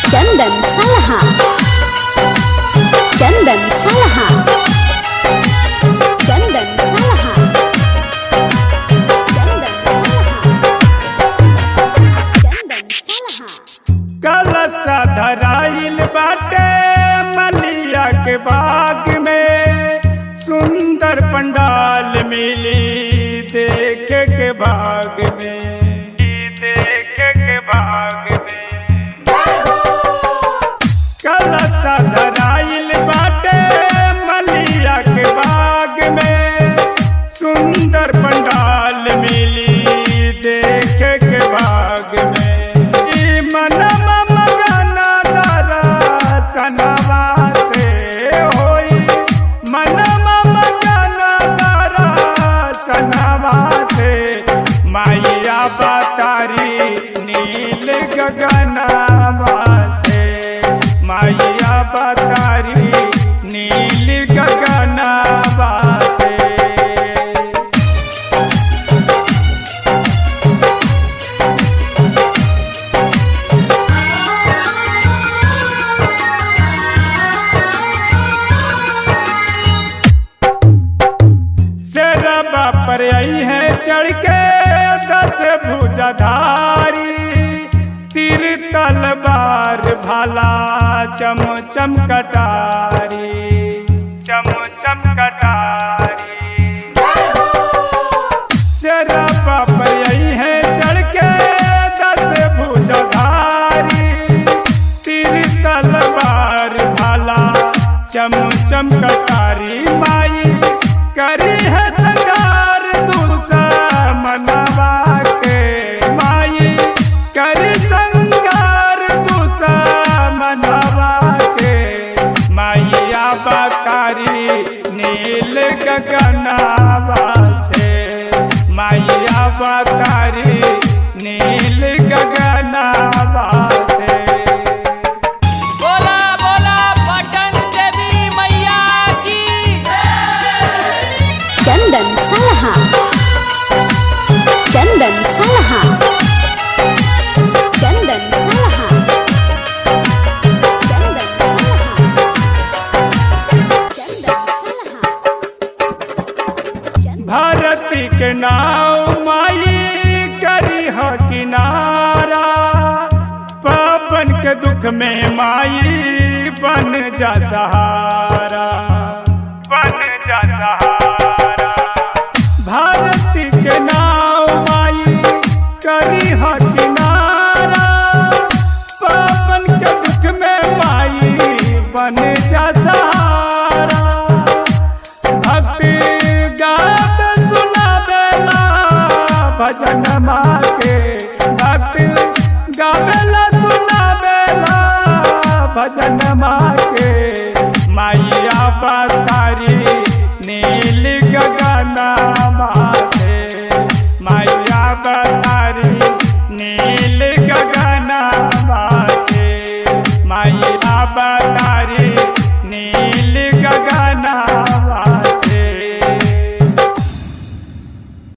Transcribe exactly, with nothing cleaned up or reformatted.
चंदन सलहा चंदन सलहा चंदन सलहा चंदन सलहा चंदन सलहा कलशा धराइल बाटे मलिया के बाग में सुंदर पंडाल मिली देखे के बाग में देखे के बाग में कलशा धराइल बाटे मलिया के बाग में सुंदर पंडाल मिली देखे के बाग में ई मनवा मगना दर्शनवा से होई मनवा मगना दर्शनवा से मैया बतारी नील गगनवा से मैया बतारी नील गगनवा से शेरवा पर आई है चढ़ के दस भुजाधारी तीर तलवार भाला चम चम कटारी चम चम कटारी शेरवा पर आई है चढ़ के दस भुजाधारी तीर तलवार भाला चम चम कटारी माई करी है संगार दूसा मनवा के माई करी संगार दूसा मनवा के मैया बतारी नील गगनवा से मैया बतारी नील गगनवा से बोला बोला पटन देवी मैया की चंदन सलहा चंदन सलहा चंदन सलहा चंदन सलहा चंदन सलहा भारती के नाव माई करी ह किनारा पापन के दुख में माई बन जा सहारा बन जा सहारा भारती के नाव माई करी ह किनारा पापन के दुख में माई बन जा सहारा भक्ति गात सुनावेला भजन माँ के भक्ति गावेला सुनावेला भजन माँ के मैया बतारी नील गगनवा से मैया बतारी